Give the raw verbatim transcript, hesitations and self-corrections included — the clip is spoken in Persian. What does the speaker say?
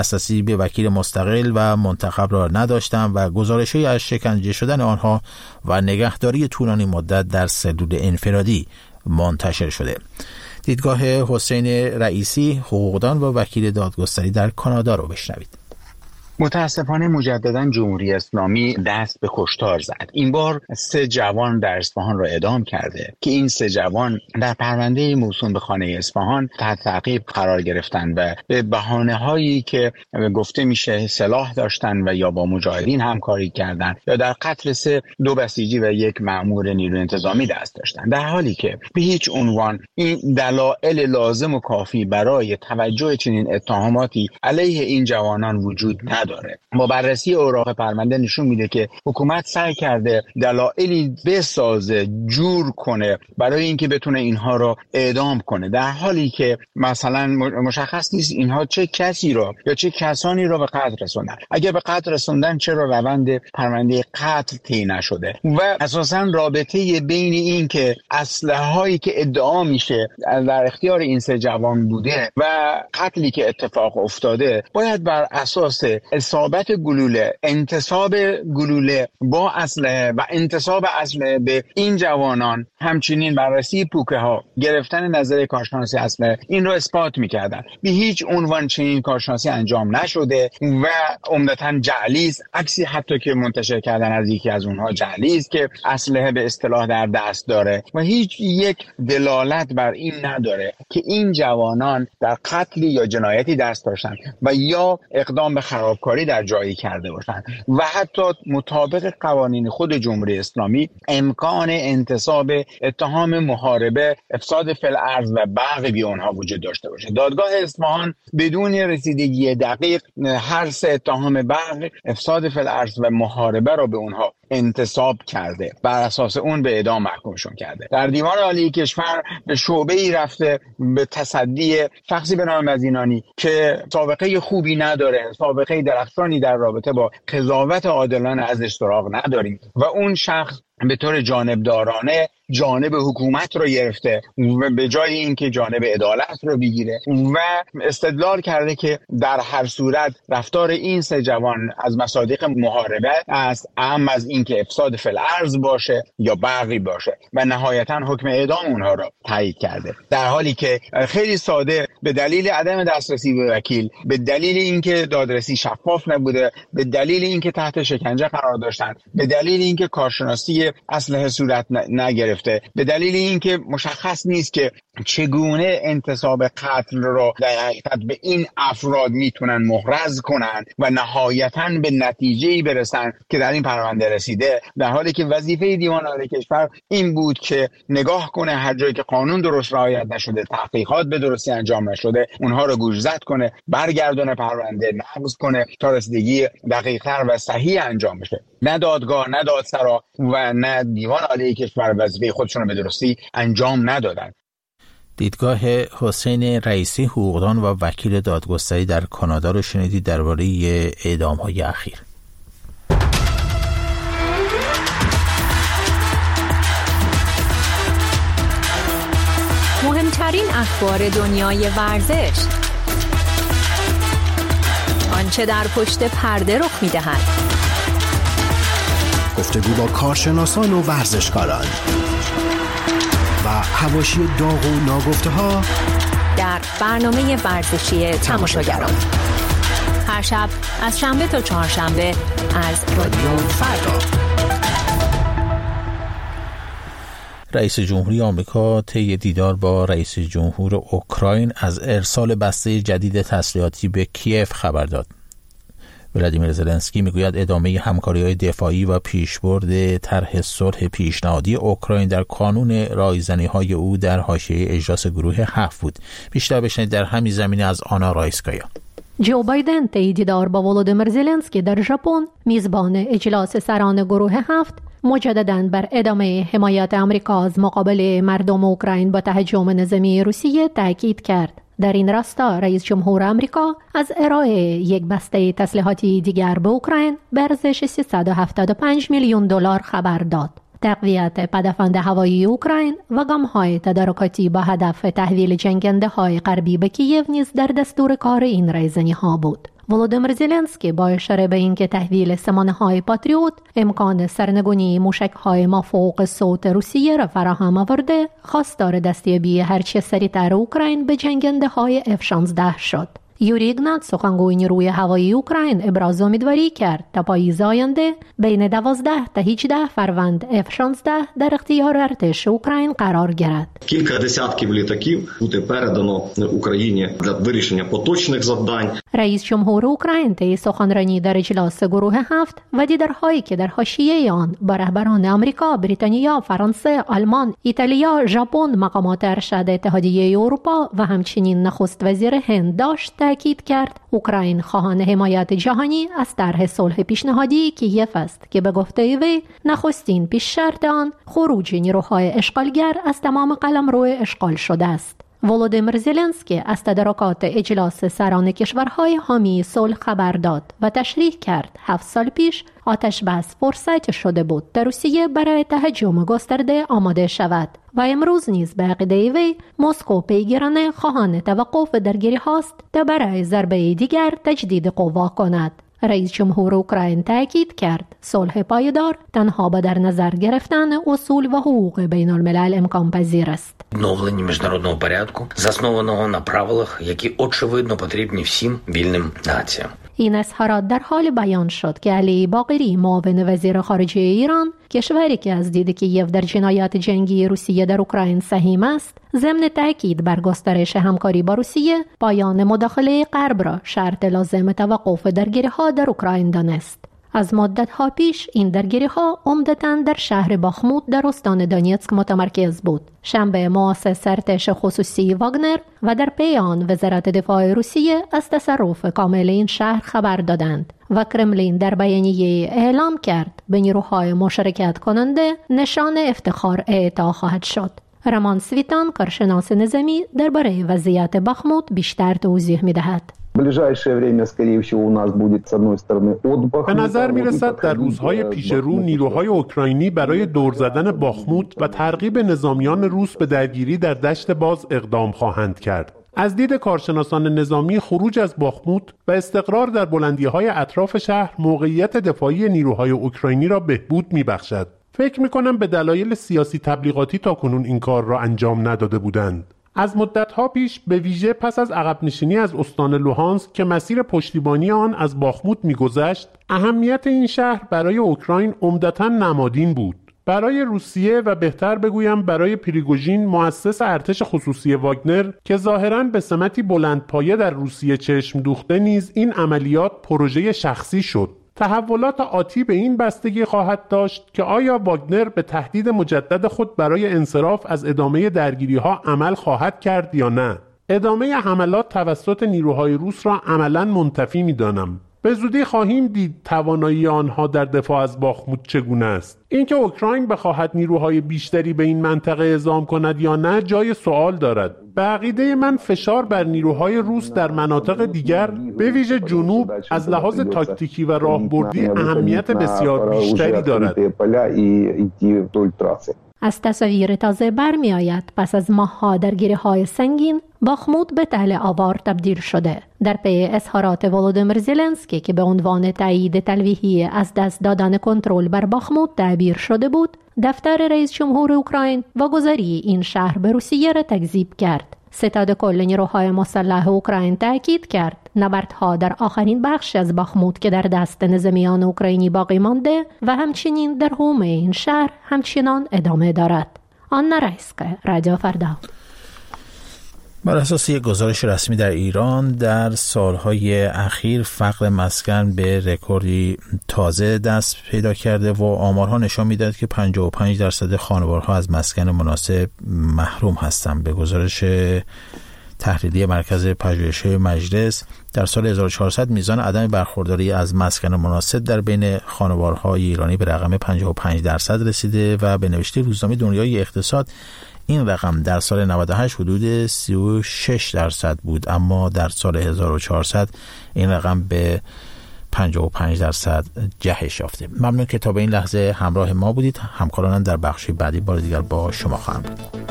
دسترسی به وکیل مستقل و منتخب را نداشتند و گزارش‌هایی از شکنجه شدن آنها و نگهداری طولانی مدت در سلول انفرادی منتشر شده. دیدگاه حسین رئیسی، حقوقدان و وکیل دادگستری در کانادا رو بشنوید. متاسفانه مجددا جمهوری اسلامی دست به کشتار زد. این بار سه جوان در اصفهان را اعدام کرده که این سه جوان در پرونده موسوم به خانه اصفهان تحت تعقیب قرار گرفتند و به بهانه‌هایی که گفته میشه سلاح داشتن و یا با مجاهدین همکاری کردند یا در قتل سه دو بسیجی و یک مأمور نیروی انتظامی دست داشتند، در حالی که به هیچ عنوان این دلایل لازم و کافی برای توجه چنین اتهاماتی علیه این جوانان وجود ندارد. با بررسی اوراق پرونده نشون میده که حکومت سعی کرده دلایلی بسازه، جور کنه برای اینکه بتونه اینها رو اعدام کنه، در حالی که مثلا مشخص نیست اینها چه کسی رو یا چه کسانی رو به قتل رسوندن. اگه به قتل رسوندن چرا روند پرونده قتل طی نشده؟ و اساسا رابطه بین این که اسلحه هایی که ادعا میشه در اختیار این سه جوان بوده و قتلی که اتفاق افتاده باید بر اساس اصابت گلوله، انتصاب گلوله با اسلحه و انتصاب اسلحه به این جوانان، همچنین بررسی پوکه ها، گرفتن نظر کارشناسی اسلحه، این رو اثبات میکردن. به هیچ عنوان چنین کارشناسی انجام نشده و عمدتاً جعلی است. عکسی حتی که منتشر کردن از یکی از اونها جعلی است که اسلحه به اصطلاح در دست داره و هیچ یک دلالت بر این نداره که این جوانان در قتلی یا جنایتی دست داشتن و یا اقدام به خرابکاری در جایی کرده باشند و حتی مطابق قوانین خود جمهوری اسلامی امکان انتصاب اتهام محاربه، افساد فی‌الارض و بغی به آنها وجود داشته باشه. دادگاه اصفهان بدون رسیدگی دقیق هر سه اتهام بغی، افساد فی‌الارض و محاربه را به آنها انتصاب کرده، بر اساس اون به اعدام محکومشون کرده. در دیوان عالی کشور به شعبه‌ای رفته به تصدی شخصی به نام مزینانی که سابقه خوبی نداره، سابقه درخشانی در رابطه با قضاوت عادلانه ازش سراغ نداریم و اون شخص به طور جانبدارانه جانب حکومت رو گرفته و به جای اینکه جانب عدالت رو بگیره و استدلال کرده که در هر صورت رفتار این سه جوان از مصادیق محاربه است، اهم از اینکه افساد فی‌الارض باشه یا بغی باشه و نهایتا حکم اعدام اونها رو تایید کرده، در حالی که خیلی ساده به دلیل عدم دسترسی به وکیل، به دلیل اینکه دادرسی شفاف نبوده، به دلیل اینکه تحت شکنجه قرار داشتن، به دلیل اینکه کارشناسی اسلحه صورت نگرفته، به دلیل اینکه مشخص نیست که چگونه انتصاب قتل رو در حقیقت به این افراد میتونن محرز کنن و نهایتاً به نتیجه‌ای برسن که در این پرونده رسیده، در حالی که وظیفه دیوان عالی کشور این بود که نگاه کنه هر جایی که قانون درست رعایت نشده، تحقیقات به درستی انجام نشده، اونها رو گوشزد کنه، برگردونه پرونده، نقض کنه تا رسیدگی دقیق‌تر و صحیح انجام بشه. نه دادگاه، نه دادسرا و نه دیوان عالی کشور وظیفه خودشون رو به درستی انجام ندادن. دیدگاه حسین رئیسی، حقوقدان و وکیل دادگستری در کانادا رو شنیدید درباره اعدام‌های اخیر. مهمترین اخبار دنیای ورزش، آنچه در پشت پرده رخ می‌دهد، گفتگو با کارشناسان و ورزشکاران و حواشی داغ و ناگفته‌ها در برنامه ورزشی تماشاگران، هر شب از شنبه تا چهارشنبه از رادیو فردا. رئیس جمهوری آمریکا طی دیدار با رئیس جمهور اوکراین از ارسال بسته جدید تسلیحاتی به کیف خبر داد. ولادیمیر زلنسکی میگوید ادامه همکاری‌های دفاعی و پیشبرد طرح صلح پیشنهادی اوکراین در کانون رایزنی‌های او در حاشیه اجلاس گروه هفت بود. بیشتر بشنید در همین زمینه از آنا رایسکایا. جو بایدن طی دیدار با ولادیمیر زلنسکی در ژاپن، میزبان اجلاس سران گروه هفت، مجدداً بر ادامه حمایت آمریکا از مقابله مردم اوکراین با تهاجم نظامی روسیه تاکید کرد. در این راستا رئیس جمهور آمریکا از ارائه یک بسته تسلیحاتی دیگر به اوکراین به ارزش سیصد و هفتاد و پنج میلیون دلار خبر داد. تقویت پدافند هوایی اوکراین و گام‌های تدارکاتی با هدف تحویل جنگنده‌های غربی به کییو نیز در دستور کار این رایزنی‌ها بود. ولودیمیر زلنسکی با اشاره به اینکه تحویل سامانه‌های پاتریوت امکان سرنگونی موشک‌های مافوق صوت روسیه را فراهم آورده، خواستار دستیابی هرچه سریعتر اوکراین به جنگنده‌های اف شانزده شد. یوری ایگنات، سخنگوی نیروی هوایی اوکراین، ابراز امیدواری کرد تا پاییز آینده بین دوازده تا هجده فروند اف شانزده در اختیار ارتش اوکراین قرار گیرد. Кілька десятків літаків буде передано Україні для вирішення поточних завдань. رئیس جمهور اوکراین طی سخنرانی در اجلاس گروه هفت و دیدارهایی که در حاشیه آن با رهبران آمریکا، بریتانیا، فرانسه، آلمان، ایتالیا، ژاپن، مقامات ارشد اتحادیه اروپا و همچنین نخست وزیر هند داشت، تأکید کرد اوکراین خواهان حمایت جهانی از طرح صلح پیشنهادی کیف است که به گفته وی نخستین پیش شرط آن خروج نیروهای اشغالگر از تمام قلمرو اشغال شده است. ولودیمیر زلنسکی از تدارکات اجلاس سران کشورهای حامی صلح خبر داد و تشریح کرد هفت سال پیش آتش بس فرصت شده بود تا روسیه برای تهاجم گسترده آماده شود و امروز نیز به عقیده وی مسکو پیگیرانه خواهان توقف درگیری هاست تا برای ضربه دیگر تجدید قوا کند. رئیس جمهور اوکراین تاکید کرد صلح پایدار تنها با در نظر گرفتن اصول و حقوق بین الملل امکان پذیر است. Відновлення міжнародного порядку, заснованого на правилах, які очевидно потрібні всім вільним націям. این اظهارات در حال بیان شد که علی باقری، معاون وزیر خارجه ایران، کشوری که از دید کیف در جنایات جنگی روسیه در اوکراین سهیم است، ضمن تاکید بر گسترش همکاری با روسیه، پایان مداخله غرب را شرط لازم توقف درگیری‌ها در اوکراین دانست. از مدت‌ها پیش این درگیری‌ها عمدتاً در شهر باخموت در استان دونیتسک متمرکز بود. شنبه مؤسس ارتش خصوصی واگنر و در پی آن وزارت دفاع روسیه از تصرف کامل این شهر خبر دادند و کرملین در بیانیه اعلام کرد به نیروهای مشارکت کننده نشان افتخار اعطا خواهد شد. رمان سویتان، کارشناس نظامی، درباره وضعیت باخموت بیشتر توضیح می‌دهد. به نظر میرسد در روزهای پیش رو نیروهای اوکراینی برای دور زدن باخموت و ترغیب نظامیان روس به درگیری در دشت باز اقدام خواهند کرد. از دید کارشناسان نظامی، خروج از باخموت و استقرار در بلندی‌های اطراف شهر موقعیت دفاعی نیروهای اوکراینی را بهبود می‌بخشد. فکر می‌کنم به دلایل سیاسی تبلیغاتی تاکنون این کار را انجام نداده بودند. از مدت‌ها پیش، به ویژه پس از عقب نشینی از استان لوهانسک که مسیر پشتیبانی آن از باخموت می‌گذشت، اهمیت این شهر برای اوکراین عمدتاً نمادین بود. برای روسیه و بهتر بگویم برای پریگوژین، مؤسس ارتش خصوصی واگنر که ظاهراً به سمتی بلندپایه در روسیه چشم دوخته، نیز این عملیات پروژه شخصی شد. تحولات آتی به این بستگی خواهد داشت که آیا واگنر به تهدید مجدد خود برای انصراف از ادامه درگیری‌ها عمل خواهد کرد یا نه. ادامه حملات توسط نیروهای روس را عملاً منتفی می‌دانم. به زودی خواهیم دید توانایی آنها در دفاع از باخموت چگونه است. اینکه اوکراین بخواهد نیروهای بیشتری به این منطقه اعزام کند یا نه جای سوال دارد. به عقیده من فشار بر نیروهای روس در مناطق دیگر، به ویژه جنوب، از لحاظ تاکتیکی و راهبردی اهمیت بسیار بیشتری دارد. از تصاویر تازه برمی آید پس از ماه‌ها درگیری‌های سنگین، باخموت به تل آوار تبدیل شده. در پی اظهارات ولودیمیر زلنسکی که به عنوان تایید تلویحی از دست دادن کنترل بر باخموت تعبیر شده بود، دفتر رئیس جمهور اوکراین واگذاری این شهر به روسیه را تکذیب کرد. ستاد کل نیروهای مسلح اوکراین تاکید کرد نبردها در آخرین بخش از باخموت که در دست نظامیان اوکراینی باقی مانده و همچنین در حومه این شهر همچنان ادامه دارد. آنا رایسکا، رادیو فردا. بر اساس یک گزارش رسمی در ایران، در سالهای اخیر فقر مسکن به رکوردی تازه دست پیدا کرده و آمارها نشان می‌دهد که پنجاه و پنج درصد خانوارها از مسکن مناسب محروم هستند. به گزارش تحلیلی مرکز پژوهش‌های مجلس، در سال هزار و چهارصد میزان عدم برخورداری از مسکن مناسب در بین خانوارهای ایرانی به رقم پنجاه و پنج درصد رسیده و به نوشته روزنامه دنیای اقتصاد این رقم در سال نود و هشت حدود سی و شش درصد بود، اما در سال هزار و چهارصد این رقم به پنجاه و پنج درصد جهش یافته. ممنون که تا به این لحظه همراه ما بودید. همکارانم در بخش بعدی بار دیگر با شما خواهم بود.